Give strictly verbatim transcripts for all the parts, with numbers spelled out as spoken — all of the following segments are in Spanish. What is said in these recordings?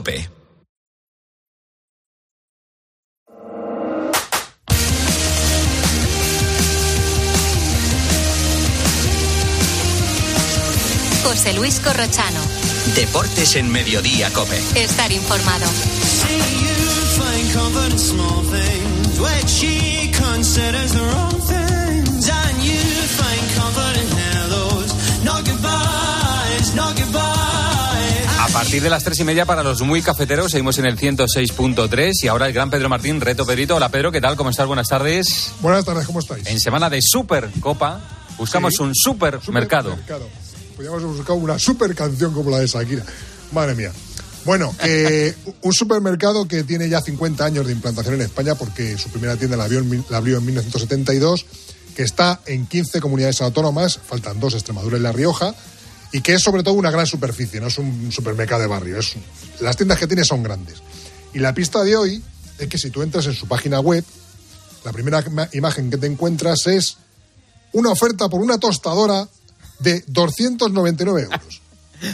José Luis Corrochano. Deportes en Mediodía COPE. Estar informado. A partir de las tres y media para los muy cafeteros seguimos en el ciento seis punto tres y ahora el gran Pedro Martín, reto Pedrito. Hola Pedro, ¿qué tal? ¿Cómo estás? Buenas tardes. Buenas tardes, ¿cómo estáis? En semana de Supercopa buscamos sí. un supermercado. Super Podríamos buscar una super canción como la de Shakira. Madre mía. Bueno, eh, un supermercado que tiene ya cincuenta años de implantación en España porque su primera tienda la abrió, en, la abrió en mil novecientos setenta y dos, que está en quince comunidades autónomas, faltan dos, Extremadura y La Rioja, y que es sobre todo una gran superficie, no es un supermercado de barrio. Es un, las tiendas que tiene son grandes. Y la pista de hoy es que si tú entras en su página web, la primera imagen que te encuentras es una oferta por una tostadora de doscientos noventa y nueve euros.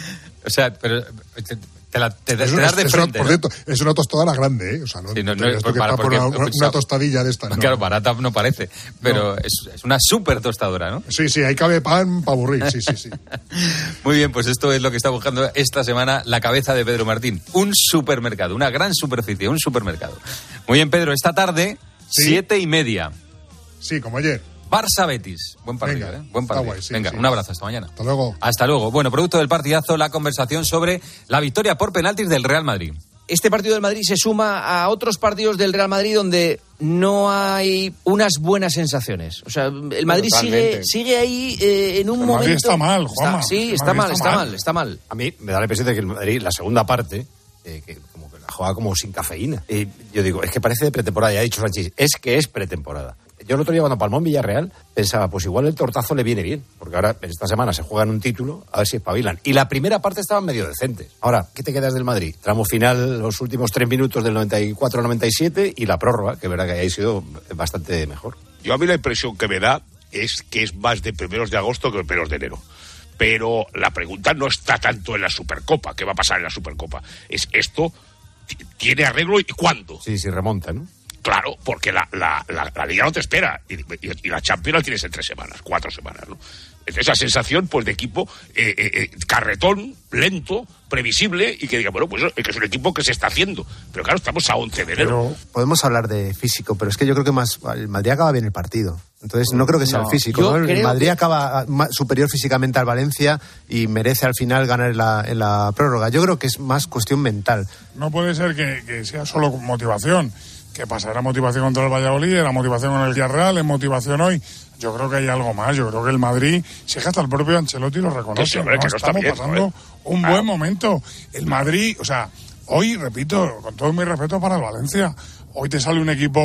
O sea, pero te, te, la, te, te es das de es frente, una, ¿no? por cierto, es una tostadora grande, ¿eh? O sea, no, sí, no, no, no, no que para, por una, una, una tostadilla de esta. No, no. claro, barata no parece, pero no. es, es una súper tostadora, ¿no? Sí, sí, ahí cabe pan para aburrir, sí, sí, sí. Muy bien, pues esto es lo que está buscando esta semana la cabeza de Pedro Martín. Un supermercado, una gran superficie, un supermercado. Muy bien, Pedro, esta tarde, ¿sí? siete y media. Sí, como ayer. Barça Betis, buen partido, Venga, ¿eh? Buen partido. Guay, sí, Venga, sí. un abrazo, hasta mañana. Hasta luego. Hasta luego. Bueno, producto del partidazo, la conversación sobre la victoria por penaltis del Real Madrid. Este partido del Madrid se suma a otros partidos del Real Madrid donde no hay unas buenas sensaciones. O sea, el Madrid sigue, sigue ahí eh, en un el momento... Madrid está mal, Juanma. Está, sí, el está mal, está, está mal. mal, está mal. A mí me da la impresión de que el Madrid, la segunda parte, eh, que como que la juega como sin cafeína. Y yo digo, es que parece de pretemporada, ya ha dicho Sánchez, es que es pretemporada. Yo el otro día cuando palmó en Villarreal pensaba, pues igual el tortazo le viene bien, porque ahora en esta semana se juegan un título, a ver si espabilan. Y la primera parte estaban medio decentes. Ahora, ¿qué te quedas del Madrid? Tramo final, los últimos tres minutos del noventa y cuatro noventa y siete y la prórroga, que verá que haya sido bastante mejor. Yo a mí la impresión que me da es que es más de primeros de agosto que de primeros de enero. Pero la pregunta no está tanto en la Supercopa, ¿qué va a pasar en la Supercopa? Es esto, ¿tiene arreglo y cuándo? Sí, sí, remonta, ¿no? Claro, porque la, la, la, la Liga no te espera y, y, y la Champions la tienes en tres semanas, cuatro semanas, ¿no? Esa sensación, pues, de equipo eh, eh, carretón, lento, previsible y que diga, bueno, pues es que es un equipo que se está haciendo. Pero claro, estamos a once de enero. Pero podemos hablar de físico, pero es que yo creo que más el Madrid acaba bien el partido. Entonces no creo que sea no, el físico, ¿no? El Madrid que... acaba más superior físicamente al Valencia y merece al final ganar en la, en la prórroga. Yo creo que es más cuestión mental. No puede ser que, que sea solo motivación. ¿Qué pasa? Era motivación contra el Valladolid, era motivación con el Villarreal, es motivación hoy. Yo creo que hay algo más. Yo creo que el Madrid, si es que hasta el propio Ancelotti lo reconoce, sí, hombre, ¿no? que no Estamos está bien, pasando ¿no? un claro. buen momento. El Madrid, o sea, hoy, repito, con todo mi respeto para el Valencia, hoy te sale un equipo,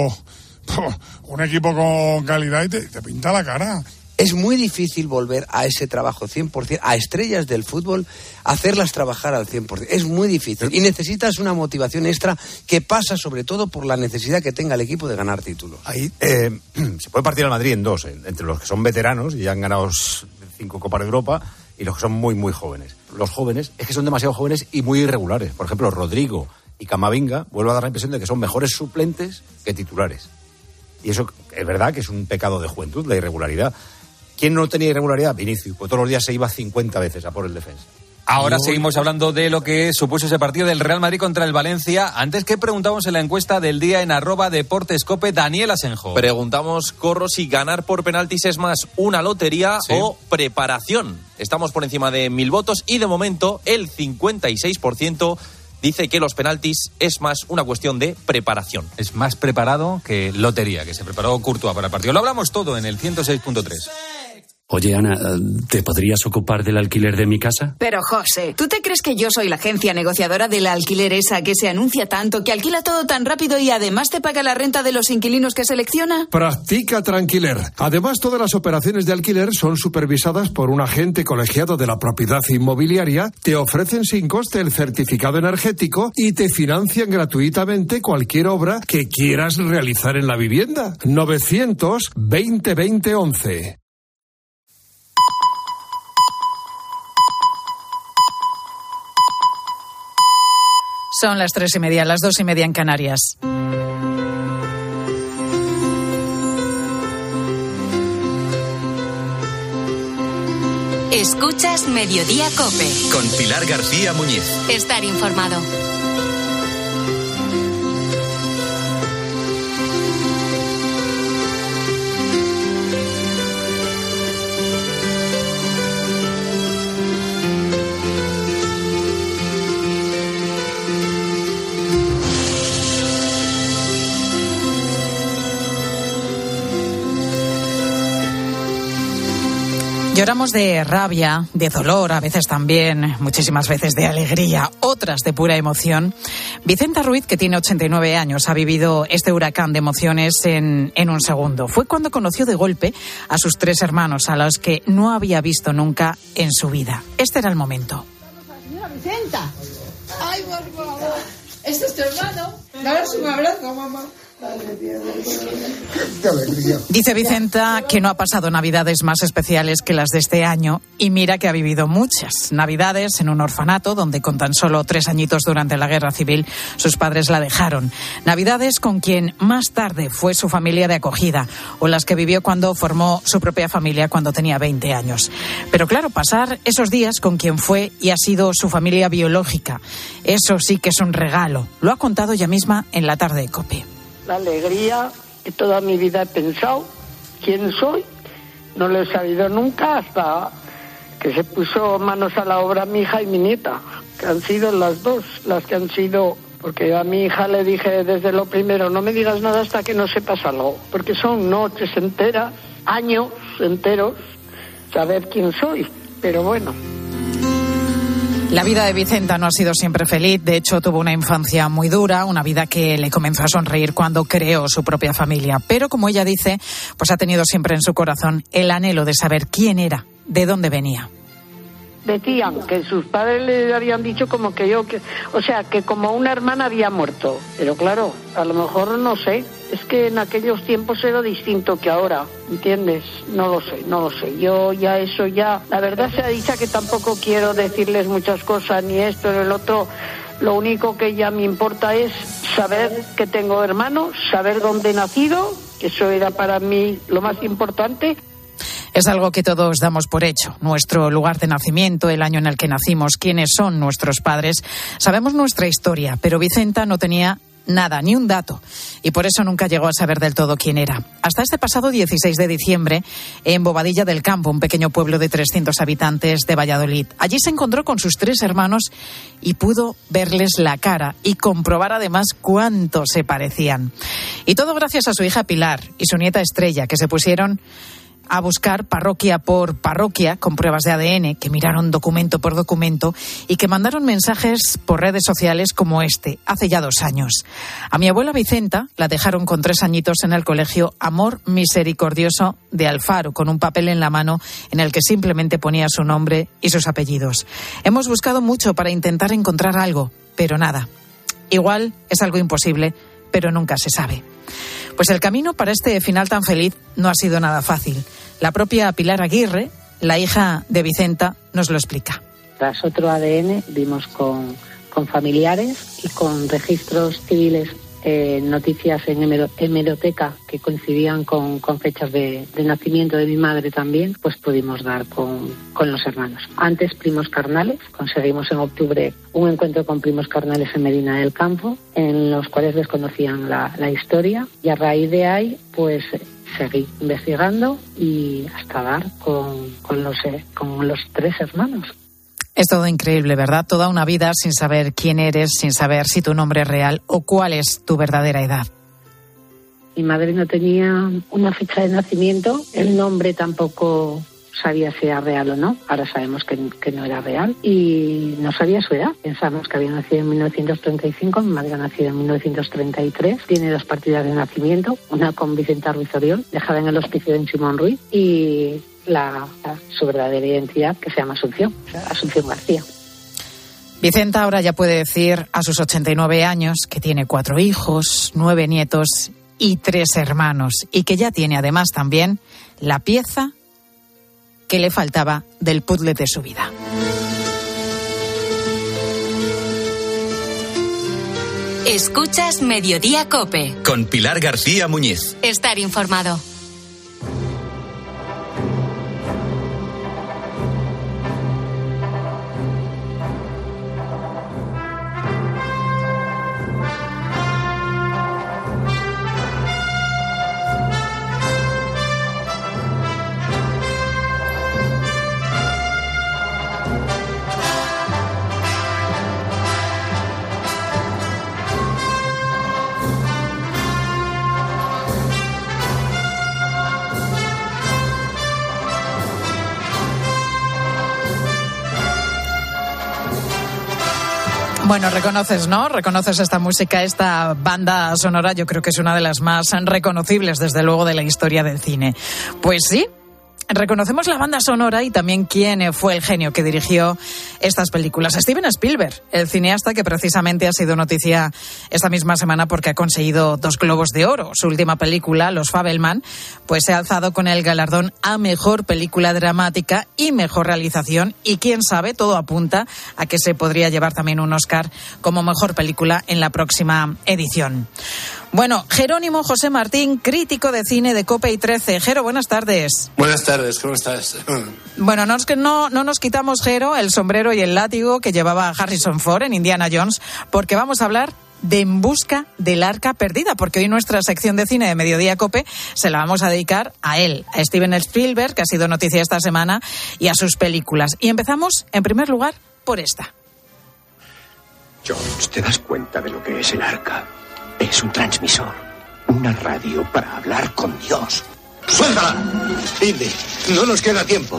un equipo con calidad y te, te pinta la cara. Es muy difícil volver a ese trabajo cien por ciento, a estrellas del fútbol, hacerlas trabajar al cien por ciento. Es muy difícil. Y necesitas una motivación extra que pasa sobre todo por la necesidad que tenga el equipo de ganar títulos. Ahí eh, se puede partir al Madrid en dos, eh, entre los que son veteranos y ya han ganado cinco Copas de Europa y los que son muy, muy jóvenes. Los jóvenes es que son demasiado jóvenes y muy irregulares. Por ejemplo, Rodrigo y Camavinga, vuelvo a dar la impresión de que son mejores suplentes que titulares. Y eso es verdad que es un pecado de juventud, la irregularidad. ¿Quién no tenía irregularidad? Vinicius, pues todos los días se iba cincuenta veces a por el defensa. Ahora no, seguimos hablando de lo que supuso ese partido del Real Madrid contra el Valencia. Antes que preguntamos en la encuesta del día en arroba deportescope, Daniel Asenjo. Preguntamos, Corro, si ganar por penaltis es más una lotería sí. o preparación. Estamos por encima de mil votos y de momento el cincuenta y seis por ciento dice que los penaltis es más una cuestión de preparación. Es más preparado que lotería, que se preparó Courtois para el partido. Lo hablamos todo en el ciento seis punto tres. Oye, Ana, ¿te podrías ocupar del alquiler de mi casa? Pero, José, ¿tú te crees que yo soy la agencia negociadora del alquiler esa que se anuncia tanto, que alquila todo tan rápido y además te paga la renta de los inquilinos que selecciona? Practica Tranquiler. Además, todas las operaciones de alquiler son supervisadas por un agente colegiado de la propiedad inmobiliaria, te ofrecen sin coste el certificado energético y te financian gratuitamente cualquier obra que quieras realizar en la vivienda. novecientos veinte veinte once. Son las tres y media, las dos y media en Canarias. Escuchas Mediodía COPE. Con Pilar García Muñiz. Estar informado. Lloramos de rabia, de dolor, a veces también, muchísimas veces de alegría, otras de pura emoción. Vicenta Ruiz, que tiene ochenta y nueve años, ha vivido este huracán de emociones en, en un segundo. Fue cuando conoció de golpe a sus tres hermanos, a los que no había visto nunca en su vida. Este era el momento. Señora Vicenta. Ay, por favor. Este es tu hermano. Daros un abrazo, mamá. ¡Qué alegría! Dice Vicenta que no ha pasado navidades más especiales que las de este año, y mira que ha vivido muchas navidades en un orfanato donde con tan solo tres añitos durante la Guerra Civil sus padres la dejaron. Navidades con quien más tarde fue su familia de acogida, o las que vivió cuando formó su propia familia cuando tenía veinte años. Pero claro, pasar esos días con quien fue y ha sido su familia biológica, eso sí que es un regalo. Lo ha contado ella misma en La Tarde de COPE. La alegría que toda mi vida he pensado quién soy, no lo he sabido nunca hasta que se puso manos a la obra mi hija y mi nieta, que han sido las dos las que han sido, porque a mi hija le dije desde lo primero, no me digas nada hasta que no sepas algo, porque son noches enteras, años enteros, saber quién soy, pero bueno. La vida de Vicenta no ha sido siempre feliz, de hecho tuvo una infancia muy dura, una vida que le comenzó a sonreír cuando creó su propia familia. Pero como ella dice, pues ha tenido siempre en su corazón el anhelo de saber quién era, de dónde venía. Decían que sus padres le habían dicho como que yo, que, o sea, que como una hermana había muerto. Pero claro, a lo mejor no sé, es que en aquellos tiempos era distinto que ahora, ¿entiendes? No lo sé, no lo sé. Yo ya eso ya, la verdad sea dicha que tampoco quiero decirles muchas cosas, ni esto, ni el otro. Lo único que ya me importa es saber que tengo hermanos, saber dónde he nacido, que eso era para mí lo más importante. Es algo que todos damos por hecho. Nuestro lugar de nacimiento, el año en el que nacimos, quiénes son nuestros padres. Sabemos nuestra historia, pero Vicenta no tenía nada, ni un dato. Y por eso nunca llegó a saber del todo quién era. Hasta este pasado dieciséis de diciembre, en Bobadilla del Campo, un pequeño pueblo de trescientos habitantes de Valladolid. Allí se encontró con sus tres hermanos y pudo verles la cara y comprobar además cuánto se parecían. Y todo gracias a su hija Pilar y su nieta Estrella, que se pusieron a buscar parroquia por parroquia con pruebas de A D N, que miraron documento por documento y que mandaron mensajes por redes sociales como este, hace ya dos años. A mi abuela Vicenta la dejaron con tres añitos en el colegio Amor Misericordioso de Alfaro, con un papel en la mano en el que simplemente ponía su nombre y sus apellidos. Hemos buscado mucho para intentar encontrar algo, pero nada. Igual es algo imposible, pero nunca se sabe. Pues el camino para este final tan feliz no ha sido nada fácil. La propia Pilar Aguirre, la hija de Vicenta, nos lo explica. Tras otro A D N vimos con, con familiares y con registros civiles, eh, noticias en hemero, hemeroteca que coincidían con, con fechas de, de nacimiento de mi madre también, pues pudimos dar con, con los hermanos. Antes primos carnales, conseguimos en octubre un encuentro con primos carnales en Medina del Campo, en los cuales desconocían la, la historia, y a raíz de ahí pues seguí investigando y hasta dar con, con, los, con los tres hermanos. Es todo increíble, ¿verdad? Toda una vida sin saber quién eres, sin saber si tu nombre es real o cuál es tu verdadera edad. Mi madre no tenía una fecha de nacimiento, el nombre tampoco sabía si era real o no. Ahora sabemos que, que no era real y no sabía su edad. Pensamos que había nacido en mil novecientos treinta y cinco, mi madre ha nacido en mil novecientos treinta y tres. Tiene dos partidas de nacimiento, una con Vicenta Ruiz Oriol, dejada en el hospicio de Simón Ruiz, y La, la, su verdadera identidad, que se llama Asunción, o sea, Asunción García. Vicenta ahora ya puede decir a sus ochenta y nueve años que tiene cuatro hijos, nueve nietos y tres hermanos, y que ya tiene además también la pieza que le faltaba del puzzle de su vida. Escuchas Mediodía COPE. Con Pilar García Muñiz. Estar informado. Bueno, reconoces, ¿no? Reconoces esta música, esta banda sonora, yo creo que es una de las más reconocibles, desde luego, de la historia del cine. Pues sí. Reconocemos la banda sonora y también quién fue el genio que dirigió estas películas. Steven Spielberg, el cineasta que precisamente ha sido noticia esta misma semana porque ha conseguido dos Globos de Oro. Su última película, Los Fabelman, pues se ha alzado con el galardón a Mejor Película Dramática y Mejor Realización. Y quién sabe, todo apunta a que se podría llevar también un Oscar como Mejor Película en la próxima edición. Bueno, Jerónimo José Martín, crítico de cine de COPE y trece. Jero, buenas tardes. Buenas tardes, ¿cómo estás? Bueno, no, no, no nos quitamos, Jero, el sombrero y el látigo que llevaba Harrison Ford en Indiana Jones, porque vamos a hablar de En busca del arca perdida, porque hoy nuestra sección de cine de Mediodía COPE se la vamos a dedicar a él, a Steven Spielberg, que ha sido noticia esta semana, y a sus películas. Y empezamos, en primer lugar, por esta. Jones, ¿te das cuenta de lo que es el arca? Es un transmisor, una radio para hablar con Dios. ¡Suéltala! Indy, no nos queda tiempo.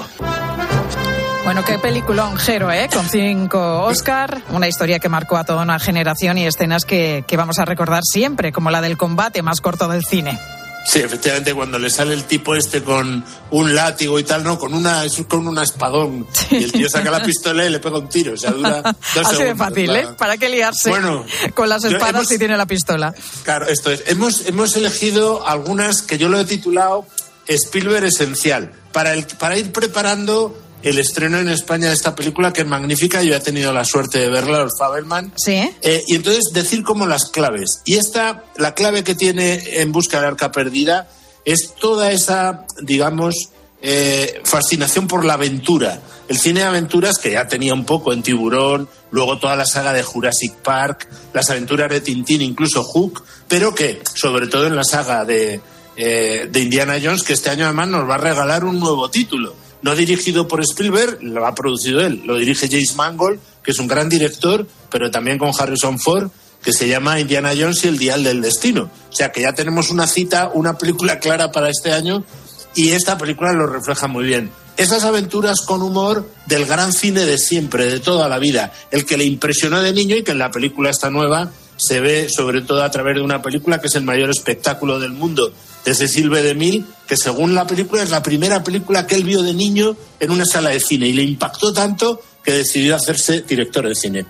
Bueno, qué peliculón, Jero, ¿eh? Con cinco Oscar, una historia que marcó a toda una generación y escenas que, que vamos a recordar siempre, como la del combate más corto del cine. Sí, efectivamente, cuando le sale el tipo este con un látigo y tal, no, con una con una espadón, sí. Y el tío saca la pistola y le pega un tiro, o sea, dura dos segundos. Así de fácil, la... ¿eh? ¿Para qué liarse bueno, con las espadas hemos... si tiene la pistola? Claro, esto es. Hemos, hemos elegido algunas que yo lo he titulado Spielberg Esencial, para, el, para ir preparando el estreno en España de esta película, que es magnífica. Yo he tenido la suerte de verla, Los Fabelman. Sí. Eh, y entonces decir como las claves. Y esta, la clave que tiene En busca del arca perdida, es toda esa, digamos, eh, fascinación por la aventura. El cine de aventuras, que ya tenía un poco en Tiburón, luego toda la saga de Jurassic Park, las aventuras de Tintín, incluso Hook, pero que, sobre todo en la saga de, eh, de Indiana Jones, que este año además nos va a regalar un nuevo título. No dirigido por Spielberg, lo ha producido él. Lo dirige James Mangold, que es un gran director, pero también con Harrison Ford, que se llama Indiana Jones y el Dial del Destino. O sea que ya tenemos una cita, una película clara para este año, y esta película lo refleja muy bien. Esas aventuras con humor del gran cine de siempre, de toda la vida. El que le impresionó de niño y que en la película esta nueva se ve sobre todo a través de una película que es el mayor espectáculo del mundo, de Cecil B. DeMille, que según la película es la primera película que él vio de niño en una sala de cine y le impactó tanto que decidió hacerse director de cine.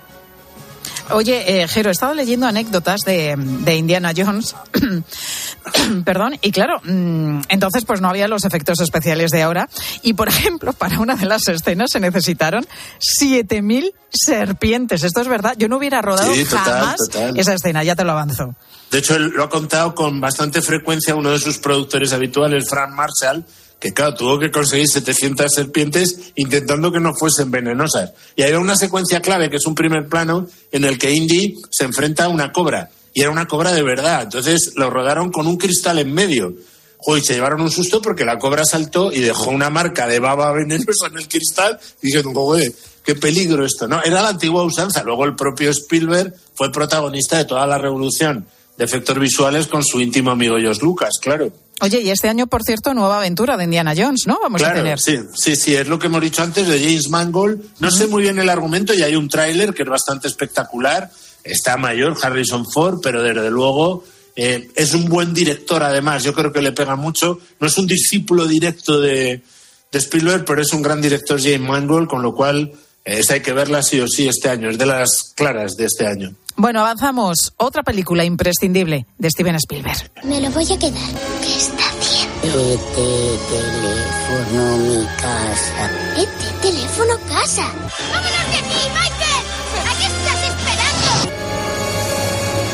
Oye, eh, Jero, he estado leyendo anécdotas de, de Indiana Jones, perdón, y claro, mmm, entonces pues no había los efectos especiales de ahora, y por ejemplo, para una de las escenas se necesitaron siete mil serpientes. ¿Esto es verdad? Yo no hubiera rodado sí, total, jamás total. esa escena, ya te lo avanzo. De hecho, él lo ha contado con bastante frecuencia uno de sus productores habituales, Frank Marshall, que claro, tuvo que conseguir setecientas serpientes intentando que no fuesen venenosas. Y hay una secuencia clave, que es un primer plano, en el que Indy se enfrenta a una cobra. Y era una cobra de verdad. Entonces lo rodaron con un cristal en medio. Joder, se llevaron un susto porque la cobra saltó y dejó una marca de baba venenosa en el cristal. Y dijeron, joder, qué peligro esto, ¿no? Era la antigua usanza. Luego el propio Spielberg fue el protagonista de toda la revolución de efectos visuales con su íntimo amigo George Lucas, claro. Oye, y este año, por cierto, nueva aventura de Indiana Jones, ¿no? Vamos claro, a tener. Sí, sí, sí, es lo que hemos dicho antes de James Mangold. No uh-huh. sé muy bien el argumento y hay un tráiler que es bastante espectacular. Está mayor Harrison Ford, pero desde luego eh, es un buen director además. Yo creo que le pega mucho. No es un discípulo directo de, de Spielberg, pero es un gran director James Mangold, con lo cual eh, esta hay que verla sí o sí este año. Es de las claras de este año. Bueno, avanzamos. Otra película imprescindible de Steven Spielberg. Me lo voy a quedar. ¿Qué está haciendo? Este teléfono, mi casa. Este teléfono, casa. ¡Vámonos de aquí, Michael! ¿A qué estás esperando?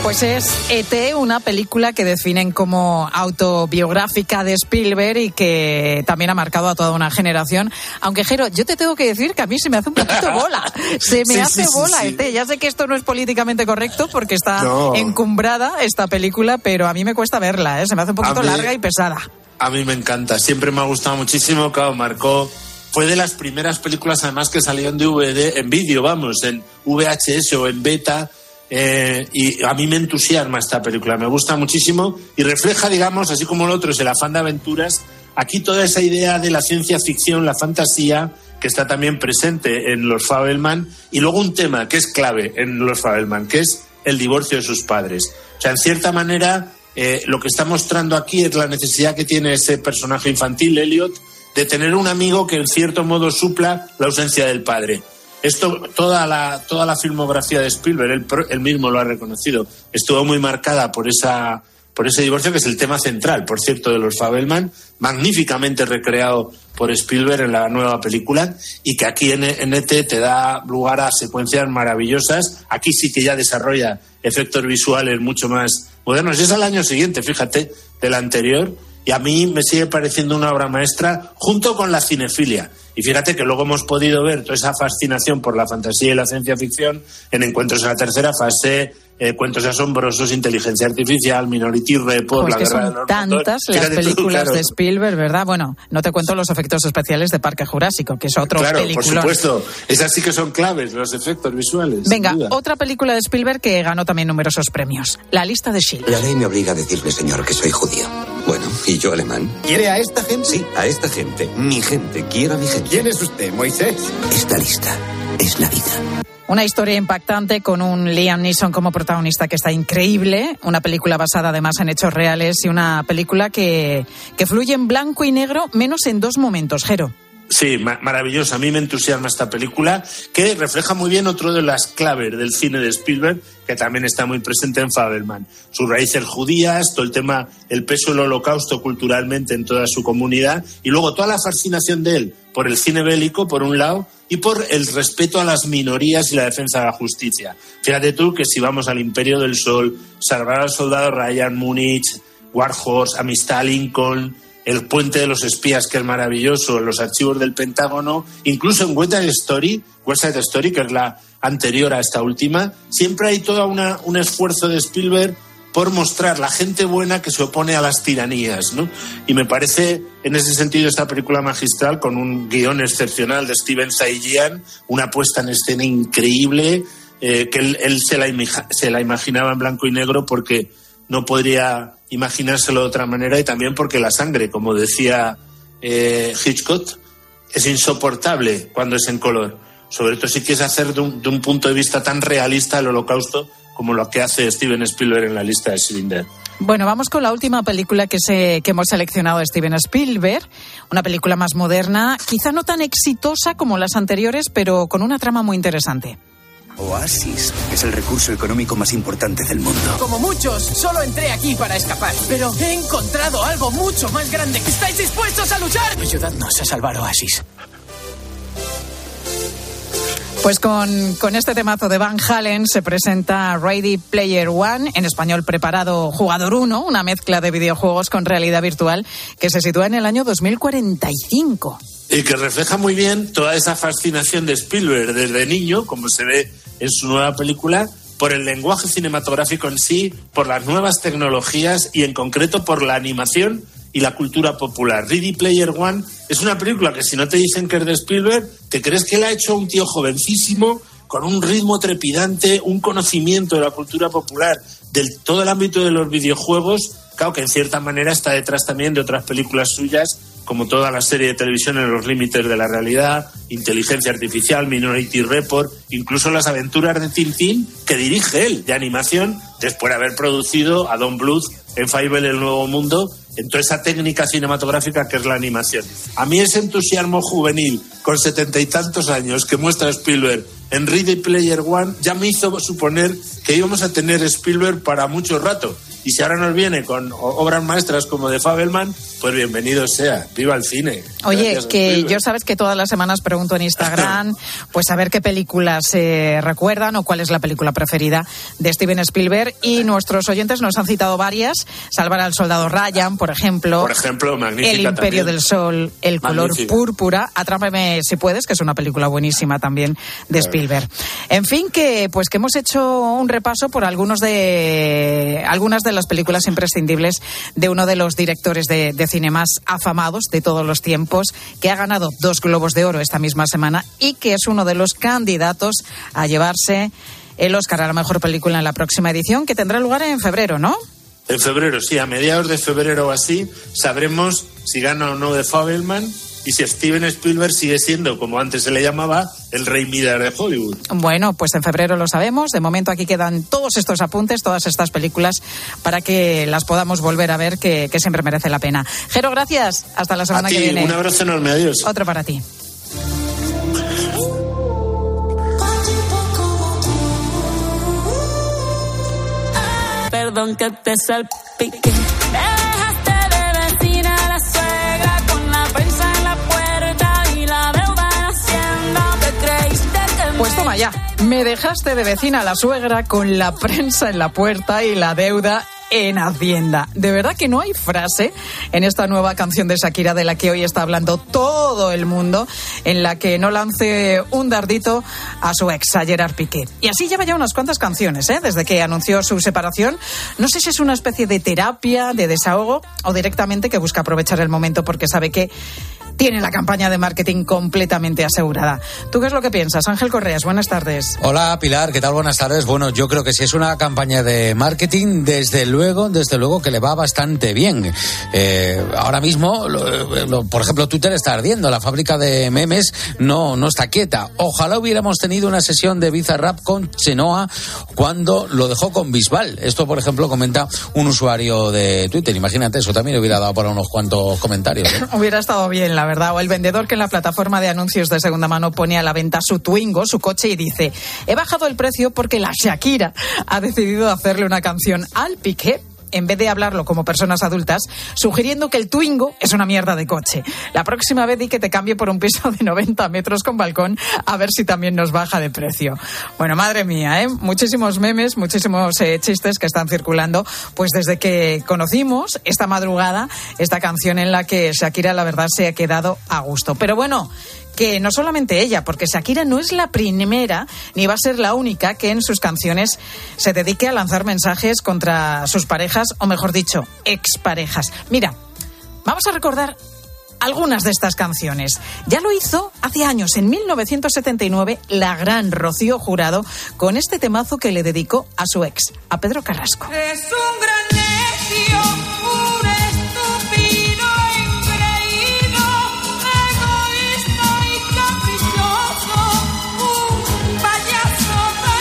Pues es E T, una película que definen como autobiográfica de Spielberg y que también ha marcado a toda una generación. Aunque, Jero, yo te tengo que decir que a mí se me hace un poquito bola. Se me sí, hace sí, bola sí, E T. sí. Ya sé que esto no es políticamente correcto porque está No. encumbrada esta película, pero a mí me cuesta verla, ¿eh? Se me hace un poquito A mí- larga y pesada. A mí me encanta, siempre me ha gustado muchísimo, claro, marcó... Fue de las primeras películas además que salieron de V D, en vídeo, vamos, en V H S o en beta, eh, y a mí me entusiasma esta película, me gusta muchísimo y refleja, digamos, así como el otro es el afán de aventuras, aquí toda esa idea de la ciencia ficción, la fantasía, que está también presente en los Fabelman, y luego un tema que es clave en los Fabelman, que es el divorcio de sus padres. O sea, en cierta manera, eh, lo que está mostrando aquí es la necesidad que tiene ese personaje infantil, Elliot, de tener un amigo que en cierto modo supla la ausencia del padre. Esto, toda la, toda la filmografía de Spielberg, él, pro- él mismo lo ha reconocido, estuvo muy marcada por esa, por ese divorcio, que es el tema central, por cierto, de los Fabelman, magníficamente recreado por Spielberg en la nueva película, y que aquí en, en E T te da lugar a secuencias maravillosas. Aquí sí que ya desarrolla efectos visuales mucho más modernos. Es al año siguiente, fíjate, del anterior, y a mí me sigue pareciendo una obra maestra junto con la cinefilia. Y fíjate que luego hemos podido ver toda esa fascinación por la fantasía y la ciencia ficción en Encuentros en la tercera fase, eh, Cuentos asombrosos, Inteligencia artificial, Minority Report, Pues La que guerra de son los tantas mundos. las Fíjate tú, películas claro. de Spielberg, ¿verdad? Bueno, no te cuento los efectos especiales de Parque Jurásico, que es otro Claro, por peliculón. supuesto. Esas sí que son claves, los efectos visuales. Venga, sin duda. otra película de Spielberg que ganó también numerosos premios. La lista de Schindler. La ley me obliga a decirle, señor, que soy judío. Bueno, ¿y yo alemán? ¿Quiere a esta gente? Sí, a esta gente. Mi gente, quiero a mi gente. ¿Quién es usted, Moisés? Esta lista es la vida. Una historia impactante con un Liam Neeson como protagonista que está increíble. Una película basada además en hechos reales y una película que, que fluye en blanco y negro menos en dos momentos, Jero. Sí, ma- maravillosa. A mí me entusiasma esta película, que refleja muy bien otro de las claves del cine de Spielberg, que también está muy presente en Fabelman. Sus raíces judías, todo el tema, el peso del holocausto culturalmente en toda su comunidad, y luego toda la fascinación de él por el cine bélico, por un lado, y por el respeto a las minorías y la defensa de la justicia. Fíjate tú que si vamos al Imperio del Sol, Salvar al Soldado Ryan, Múnich, War Horse, Amistad a Lincoln, El Puente de los Espías, que es maravilloso, los archivos del Pentágono, incluso en West Side Story, West Side Story, que es la anterior a esta última, siempre hay todo una, un esfuerzo de Spielberg por mostrar la gente buena que se opone a las tiranías, ¿no? Y me parece, en ese sentido, esta película magistral, con un guión excepcional de Steven Zaillian, una puesta en escena increíble, eh, que él, él se, la imija, se la imaginaba en blanco y negro porque no podría imaginárselo de otra manera, y también porque la sangre, como decía eh, Hitchcock, es insoportable cuando es en color. Sobre todo si quieres hacer de un, de un punto de vista tan realista el holocausto como lo que hace Steven Spielberg en la lista de Schindler. Bueno, vamos con la última película que, se, que hemos seleccionado de Steven Spielberg. Una película más moderna, quizá no tan exitosa como las anteriores, pero con una trama muy interesante. Oasis es el recurso económico más importante del mundo. Como muchos, solo entré aquí para escapar. Pero he encontrado algo mucho más grande. ¿Estáis dispuestos a luchar? Ayudadnos a salvar Oasis. Pues con, con este temazo de Van Halen se presenta Ready Player One, en español Preparado Jugador uno, una mezcla de videojuegos con realidad virtual que se sitúa en el año dos mil cuarenta y cinco. Y que refleja muy bien toda esa fascinación de Spielberg desde niño, como se ve en su nueva película, por el lenguaje cinematográfico en sí, por las nuevas tecnologías y en concreto por la animación y la cultura popular. Ready Player One es una película que si no te dicen que es de Spielberg, te crees que la ha hecho un tío jovencísimo, con un ritmo trepidante, un conocimiento de la cultura popular, de todo el ámbito de los videojuegos, claro que en cierta manera está detrás también de otras películas suyas, como toda la serie de televisión En los límites de la realidad, Inteligencia artificial, Minority Report, incluso Las aventuras de Tintín, que dirige él, de animación, después de haber producido a Don Bluth en Fievel El Nuevo Mundo, en toda esa técnica cinematográfica que es la animación. A mí ese entusiasmo juvenil, con setenta y tantos años, que muestra Spielberg en Ready Player One, ya me hizo suponer que íbamos a tener Spielberg para mucho rato. Y si ahora nos viene con obras maestras como de Fabelman, pues bienvenido sea. ¡Viva el cine! Oye, Gracias, que Spielberg. yo sabes que todas las semanas pregunto en Instagram, pues a ver qué películas se eh, recuerdan o cuál es la película preferida de Steven Spielberg. Y nuestros oyentes nos han citado varias. Salvar al soldado Ryan, por ejemplo. Por ejemplo, magnífica El Imperio también. del Sol, El color Magnífica. púrpura. Atrápame si puedes, que es una película buenísima también de Spielberg. En fin, que pues que hemos hecho un repaso por algunos de algunas de las películas imprescindibles de uno de los directores de, de cine más afamados de todos los tiempos, que ha ganado dos Globos de Oro esta misma semana y que es uno de los candidatos a llevarse el Oscar a la mejor película en la próxima edición, que tendrá lugar en febrero, ¿no? En febrero, sí, a mediados de febrero o así, sabremos si gana o no de Fabelman y si Steven Spielberg sigue siendo, como antes se le llamaba, el rey Midas de Hollywood. Bueno, pues en febrero lo sabemos. De momento aquí quedan todos estos apuntes, todas estas películas, para que las podamos volver a ver, que, que siempre merece la pena. Jero, gracias. Hasta la semana a ti, que viene. Un abrazo enorme, adiós. Otro para ti. Perdón que te salpique. Dejaste de vecina a la suegra con la prensa en la puerta y la deuda en Hacienda. Te creíste que Pues toma ya. Me dejaste de vecina a la suegra con la prensa en la puerta y la deuda en Hacienda. De verdad que no hay frase en esta nueva canción de Shakira de la que hoy está hablando todo el mundo, en la que no lance un dardito a su ex, a Gerard Piqué. Y así lleva ya unas cuantas canciones, ¿eh? Desde que anunció su separación. No sé si es una especie de terapia, de desahogo, o directamente que busca aprovechar el momento porque sabe que tiene la campaña de marketing completamente asegurada. ¿Tú qué es lo que piensas? Ángel Correas, buenas tardes. Hola Pilar, ¿qué tal? Buenas tardes. Bueno, yo creo que si es una campaña de marketing, desde luego, desde luego que le va bastante bien. Eh, ahora mismo, lo, lo, por ejemplo, Twitter está ardiendo, la fábrica de memes no, no está quieta. Ojalá hubiéramos tenido una sesión de Bizarrap con Chenoa cuando lo dejó con Bisbal. Esto, por ejemplo, comenta un usuario de Twitter. Imagínate, eso también hubiera dado para unos cuantos comentarios, ¿eh? Hubiera estado bien, la verdad. O el vendedor que en la plataforma de anuncios de segunda mano pone a la venta su Twingo, su coche, y dice: he bajado el precio porque la Shakira ha decidido hacerle una canción al Piqué, en vez de hablarlo como personas adultas, sugiriendo que el Twingo es una mierda de coche. La próxima vez di que te cambie por un piso de noventa metros con balcón, a ver si también nos baja de precio. Bueno, madre mía, ¿eh? Muchísimos memes, muchísimos eh, chistes que están circulando, pues desde que conocimos esta madrugada esta canción en la que Shakira, la verdad, se ha quedado a gusto. Pero bueno, que no solamente ella, porque Shakira no es la primera ni va a ser la única que en sus canciones se dedique a lanzar mensajes contra sus parejas, o mejor dicho, exparejas. Mira, vamos a recordar algunas de estas canciones. Ya lo hizo hace años, en mil novecientos setenta y nueve, la gran Rocío Jurado, con este temazo que le dedicó a su ex, a Pedro Carrasco. es un gran necio, un estúpido, engreído, egoísta y caprichoso, un payaso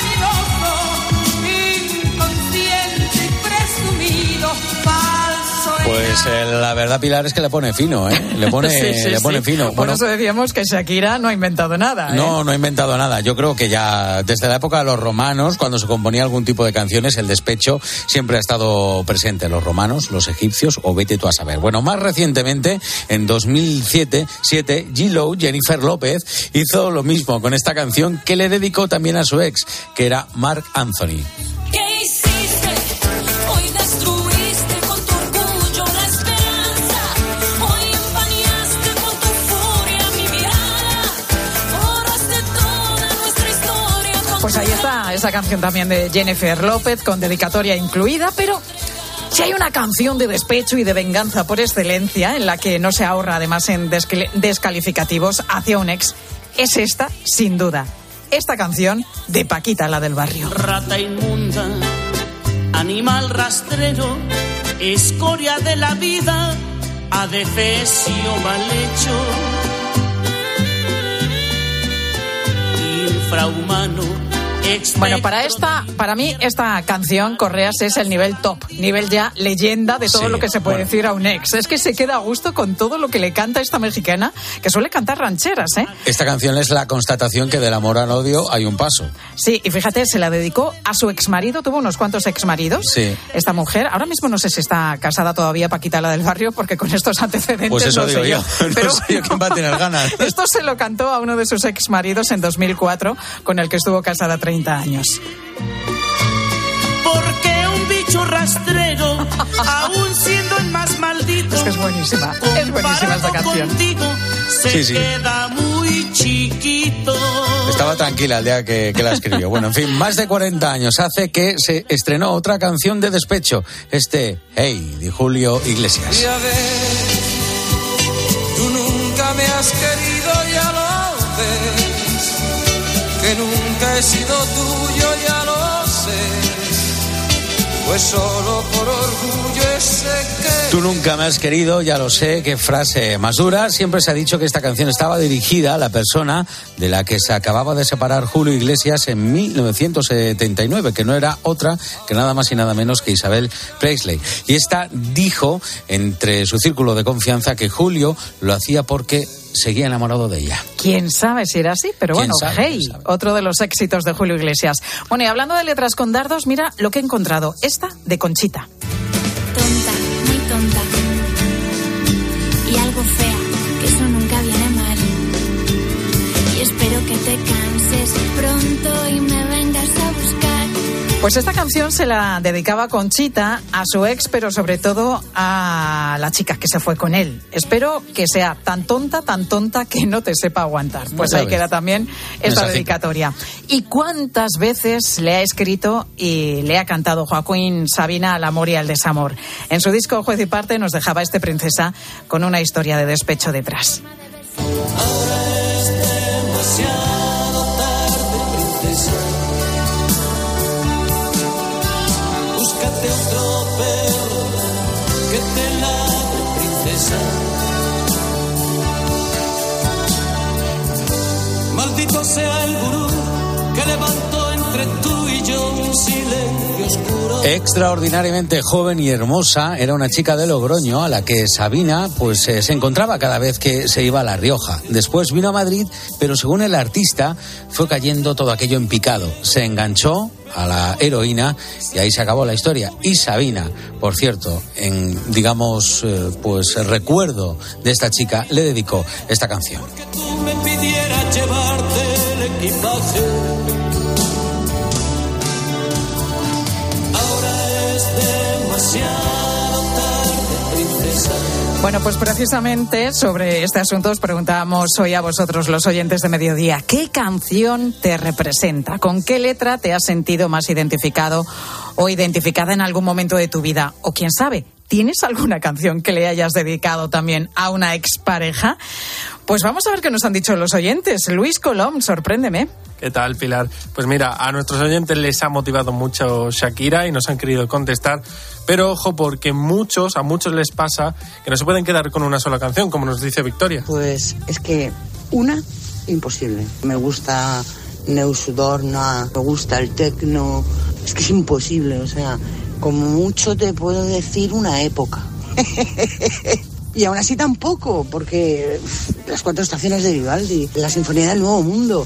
vanidoso, inconsciente y presumido, falso. Pues eh, la verdad, Pilar, es que le pone fino, ¿eh? Le pone, Sí, sí, le pone sí. fino. Por Bueno, eso decíamos que Shakira no ha inventado nada, ¿eh? no, no ha inventado nada. Yo creo que ya desde la época de los romanos, cuando se componía algún tipo de canciones, el despecho siempre ha estado presente. Los romanos, los egipcios, o vete tú a saber. Bueno, más recientemente, en dos mil siete, G-Lo, Jennifer López, hizo lo mismo con esta canción que le dedicó también a su ex, que era Marc Anthony. ¿Qué hiciste? Hoy destruiste con tu orgullo la esperanza. Hoy empañaste con tu furia mi mirada. Borraste toda nuestra historia con Pues ahí está, esa canción también de Jennifer López, con dedicatoria incluida, pero si hay una canción de despecho y de venganza por excelencia, en la que no se ahorra además en descl- descalificativos hacia un ex, es esta, sin duda. Esta canción de Paquita, la del barrio. Rata inmunda, animal rastrero, escoria de la vida, adefesio mal hecho, infrahumano, Bueno, para esta, para mí esta canción, Correas, es el nivel top, nivel ya leyenda de todo sí, lo que se puede bueno. decir a un ex. Es que se queda a gusto con todo lo que le canta esta mexicana, que suele cantar rancheras, ¿eh? Esta canción es la constatación que del amor al odio hay un paso. Sí, y fíjate, se la dedicó a su exmarido, tuvo unos cuantos exmaridos. Sí. Esta mujer, ahora mismo no sé si está casada todavía Paquita la del Barrio, porque con estos antecedentes pues eso no digo sé yo. yo. Pero no sé yo quién va a tener ganas. Esto se lo cantó a uno de sus exmaridos en dos mil cuatro, con el que estuvo casada treinta años. Porque un bicho rastrero, aún siendo el más maldito, es que es buenísima, es buenísima esta canción. Contigo, se sí, sí. queda muy chiquito. Estaba tranquila el día que, que la escribió. Bueno, en fin, más de cuarenta años hace que se estrenó otra canción de despecho, este Hey, de Julio Iglesias. Ya ves, tú nunca me has querido, ya lo ves, que nunca he sido tuyo, ya lo sé. Pues solo por orgullo ese que... Tú nunca me has querido, ya lo sé, qué frase más dura. Siempre se ha dicho que esta canción estaba dirigida a la persona de la que se acababa de separar Julio Iglesias en mil novecientos setenta y nueve, que no era otra que nada más y nada menos que Isabel Presley. Y esta dijo, entre su círculo de confianza, que Julio lo hacía porque seguía enamorado de ella. ¿Quién sabe si era así? Pero bueno, sabe, Hey, otro de los éxitos de Julio Iglesias. Bueno, y hablando de letras con dardos, mira lo que he encontrado. Esta de Conchita. Tonta, muy tonta. Y algo fea, que eso nunca viene mal. Y espero que te canses pronto y me vengas a buscar. Pues esta canción se la dedicaba Conchita a su ex, pero sobre todo a la chica que se fue con él. Espero que sea tan tonta, tan tonta que no te sepa aguantar. Pues ahí queda también esta dedicatoria. ¿Y cuántas veces le ha escrito y le ha cantado Joaquín Sabina al amor y al desamor? En su disco Juez y Parte nos dejaba este Princesa con una historia de despecho detrás. Ahora es demasiado tarde, princesa. Búscate otro perro que te ladre, princesa. Maldito sea el gurú que levantó entre tú y yo un silencio oscuro. Extraordinariamente joven y hermosa, era una chica de Logroño a la que Sabina pues eh, se encontraba cada vez que se iba a La Rioja. Después vino a Madrid, pero según el artista fue cayendo todo aquello en picado. Se enganchó a la heroína y ahí se acabó la historia. Y Sabina, por cierto, en digamos eh, pues recuerdo de esta chica, le dedicó esta canción. Porque tú me pidieras llevarte el equipaje. Ahora es demasiado tarde, princesa. Bueno, pues precisamente sobre este asunto os preguntábamos hoy a vosotros, los oyentes de Mediodía, ¿qué canción te representa? ¿Con qué letra te has sentido más identificado o identificada en algún momento de tu vida? O quién sabe, ¿tienes alguna canción que le hayas dedicado también a una expareja? Pues vamos a ver qué nos han dicho los oyentes. Luis Colom, sorpréndeme. ¿Qué tal, Pilar? Pues mira, a nuestros oyentes les ha motivado mucho Shakira y nos han querido contestar, pero ojo, porque muchos, a muchos les pasa que no se pueden quedar con una sola canción, como nos dice Victoria. Pues es que una, imposible. Me gusta Neus Dorna, me gusta el tecno, es que es imposible, o sea, como mucho te puedo decir una época. Y aún así tampoco, porque las cuatro estaciones de Vivaldi, la Sinfonía del Nuevo Mundo.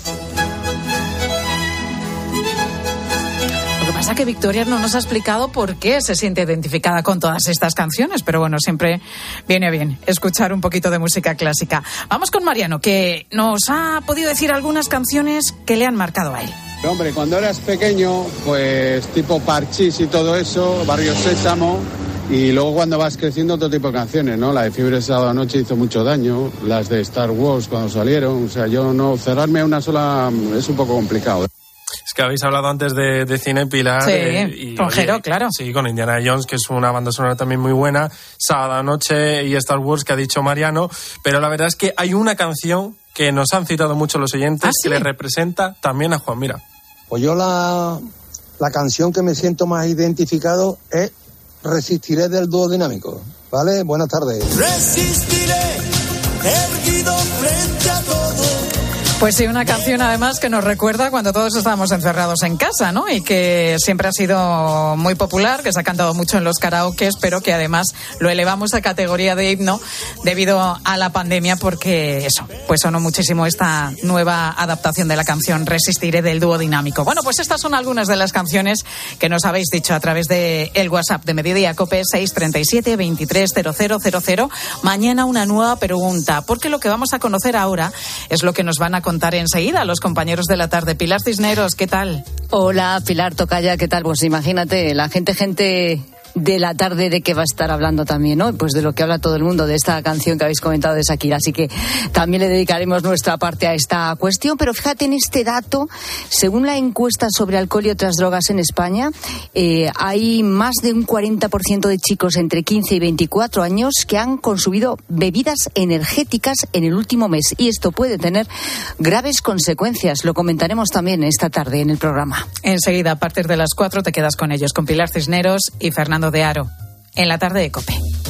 Lo que pasa es que Victoria no nos ha explicado por qué se siente identificada con todas estas canciones, pero bueno, siempre viene bien escuchar un poquito de música clásica. Vamos con Mariano, que nos ha podido decir algunas canciones que le han marcado a él. Hombre, cuando eras pequeño, pues tipo Parchís y todo eso, Barrio Sésamo, y luego cuando vas creciendo otro tipo de canciones, ¿no? La de Fiebre Sábado Noche hizo mucho daño, las de Star Wars cuando salieron, o sea, yo no, cerrarme a una sola es un poco complicado. Es que habéis hablado antes de, de cine, Pilar. Sí, eh, y, con Jero, claro. Sí, con Indiana Jones, que es una banda sonora también muy buena, Sábado Noche y Star Wars, que ha dicho Mariano, pero la verdad es que hay una canción que nos han citado mucho los oyentes, ¿ah, sí?, que le representa también a Juan. Mira. Pues yo la, la canción que me siento más identificado es Resistiré, del dúo Dinámico. ¿Vale? Buenas tardes. Resistiré, erguido frente a todo. Pues sí, una canción además que nos recuerda cuando todos estábamos encerrados en casa, ¿no? Y que siempre ha sido muy popular, que se ha cantado mucho en los karaokes, pero que además lo elevamos a categoría de himno debido a la pandemia, porque eso, pues sonó muchísimo esta nueva adaptación de la canción Resistiré del dúo Dinámico. Bueno, pues estas son algunas de las canciones que nos habéis dicho a través de el WhatsApp de Mediodía Cope, seis treinta y siete, veintitrés, cero cero cero cero. Mañana una nueva pregunta, porque lo que vamos a conocer ahora es lo que nos van a contar enseguida los compañeros de la tarde. Pilar Cisneros, ¿qué tal? Hola, Pilar Tocaya, ¿qué tal? Pues imagínate, la gente, gente de la tarde, ¿de qué va a estar hablando también, no? Pues de lo que habla todo el mundo, de esta canción que habéis comentado de Shakira. Así que también le dedicaremos nuestra parte a esta cuestión. Pero fíjate en este dato, según la encuesta sobre alcohol y otras drogas en España, eh, hay más de un cuarenta por ciento de chicos entre quince y veinticuatro años que han consumido bebidas energéticas en el último mes. Y esto puede tener graves consecuencias. Lo comentaremos también esta tarde en el programa. Enseguida, a partir de las cuatro, te quedas con ellos, con Pilar Cisneros y Fernando de Aro, en la tarde de COPE.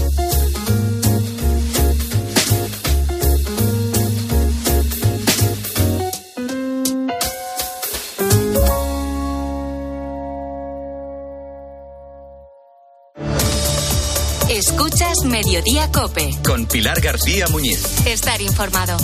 Escuchas Mediodía COPE. Con Pilar García Muñiz. Estar informado.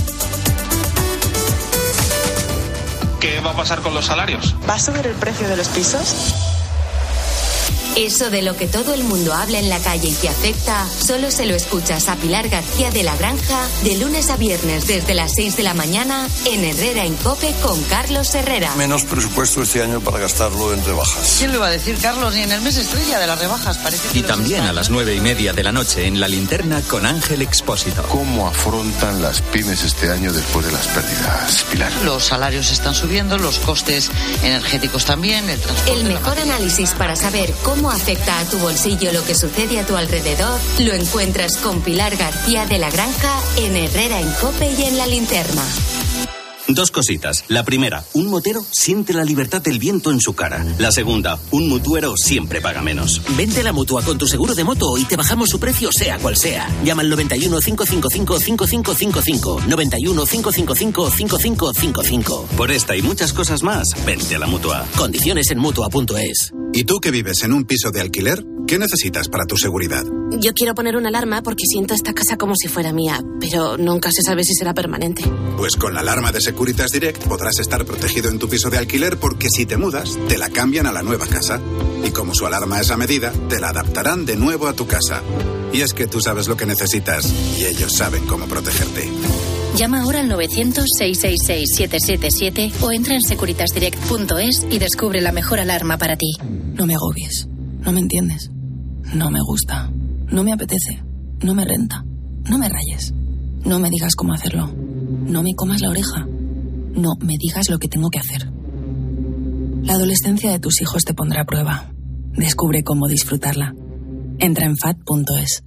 ¿Qué va a pasar con los salarios? ¿Va a subir el precio de los pisos? Eso de lo que todo el mundo habla en la calle y que afecta, solo se lo escuchas a Pilar García de la Granja de lunes a viernes desde las seis de la mañana en Herrera en COPE con Carlos Herrera. Menos presupuesto este año para gastarlo en rebajas. ¿Quién lo iba a decir, Carlos? Ni en el mes estrella de las rebajas, parece que Y también a las nueve y media de la noche en La Linterna con Ángel Expósito. ¿Cómo afrontan las pymes este año después de las pérdidas, Pilar? Los salarios están subiendo, los costes energéticos también, el transporte. El mejor análisis para saber cómo afecta a tu bolsillo lo que sucede a tu alrededor lo encuentras con Pilar García de la Granja en Herrera en COPE y en La Linterna. Dos cositas. La primera, un motero siente la libertad del viento en su cara. La segunda, un mutuero siempre paga menos. Vente a la Mutua con tu seguro de moto y te bajamos su precio sea cual sea. Llama al noventa y uno, cinco cinco cinco, cinco cinco cinco cinco. noventa y uno, cinco cinco cinco, cinco cinco cinco cinco. Por esta y muchas cosas más, vente a la Mutua. Condiciones en Mutua punto es. ¿Y tú que vives en un piso de alquiler? ¿Qué necesitas para tu seguridad? Yo quiero poner una alarma porque siento esta casa como si fuera mía, pero nunca se sabe si será permanente. Pues con la alarma de Securitas Direct podrás estar protegido en tu piso de alquiler porque si te mudas, te la cambian a la nueva casa. Y como su alarma es a medida, te la adaptarán de nuevo a tu casa. Y es que tú sabes lo que necesitas y ellos saben cómo protegerte. Llama ahora al novecientos, seiscientos sesenta y seis, siete siete siete o entra en securitas direct punto es y descubre la mejor alarma para ti. No me agobies. No me entiendes. No me gusta. No me apetece. No me renta. No me rayes. No me digas cómo hacerlo. No me comas la oreja. No me digas lo que tengo que hacer. La adolescencia de tus hijos te pondrá a prueba. Descubre cómo disfrutarla. Entra en fat punto es.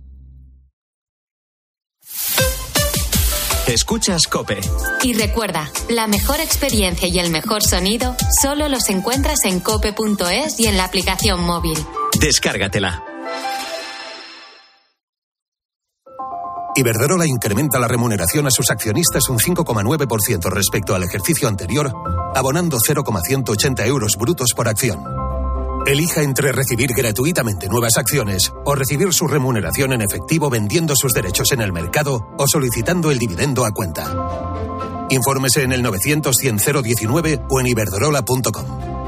Escuchas COPE. Y recuerda, la mejor experiencia y el mejor sonido solo los encuentras en cope punto es y en la aplicación móvil. Descárgatela. Iberdrola incrementa la remuneración a sus accionistas un cinco coma nueve por ciento respecto al ejercicio anterior, abonando cero coma ciento ochenta euros brutos por acción. Elija entre recibir gratuitamente nuevas acciones o recibir su remuneración en efectivo vendiendo sus derechos en el mercado o solicitando el dividendo a cuenta. Infórmese en el novecientos, cien, cero diecinueve o en iberdrola punto com.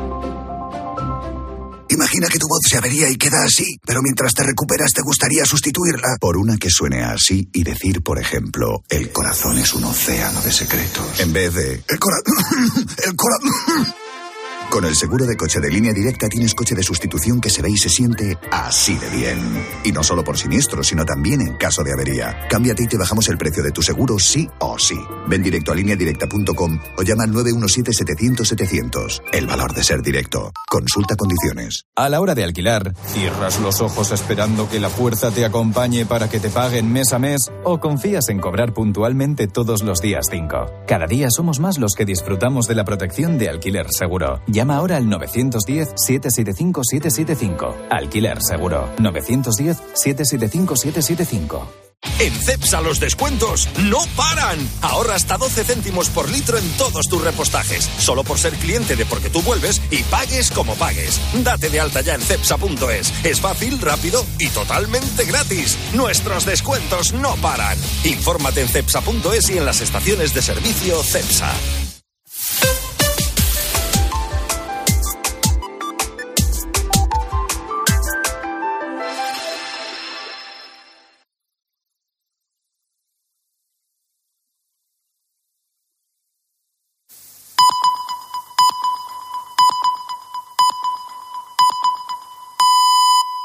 Imagina que tu voz se avería y queda así, pero mientras te recuperas te gustaría sustituirla por una que suene así y decir, por ejemplo, el corazón es un océano de secretos. En vez de el corazón, el corazón. Con el seguro de coche de Línea Directa tienes coche de sustitución que se ve y se siente así de bien. Y no solo por siniestro, sino también en caso de avería. Cámbiate y te bajamos el precio de tu seguro sí o sí. Ven directo a línea directa punto com o llama al nueve uno siete, setecientos, setecientos. El valor de ser directo. Consulta condiciones. A la hora de alquilar, ¿cierras los ojos esperando que la fuerza te acompañe para que te paguen mes a mes o confías en cobrar puntualmente todos los días cinco? Cada día somos más los que disfrutamos de la protección de Alquiler Seguro. Llama ahora al novecientos diez, setecientos setenta y cinco, setecientos setenta y cinco. Alquiler Seguro. novecientos diez, setecientos setenta y cinco, setecientos setenta y cinco. En Cepsa los descuentos no paran. Ahorra hasta doce céntimos por litro en todos tus repostajes. Solo por ser cliente de Porque Tú Vuelves y pagues como pagues. Date de alta ya en cepsa punto es. Es fácil, rápido y totalmente gratis. Nuestros descuentos no paran. Infórmate en cepsa punto es y en las estaciones de servicio Cepsa.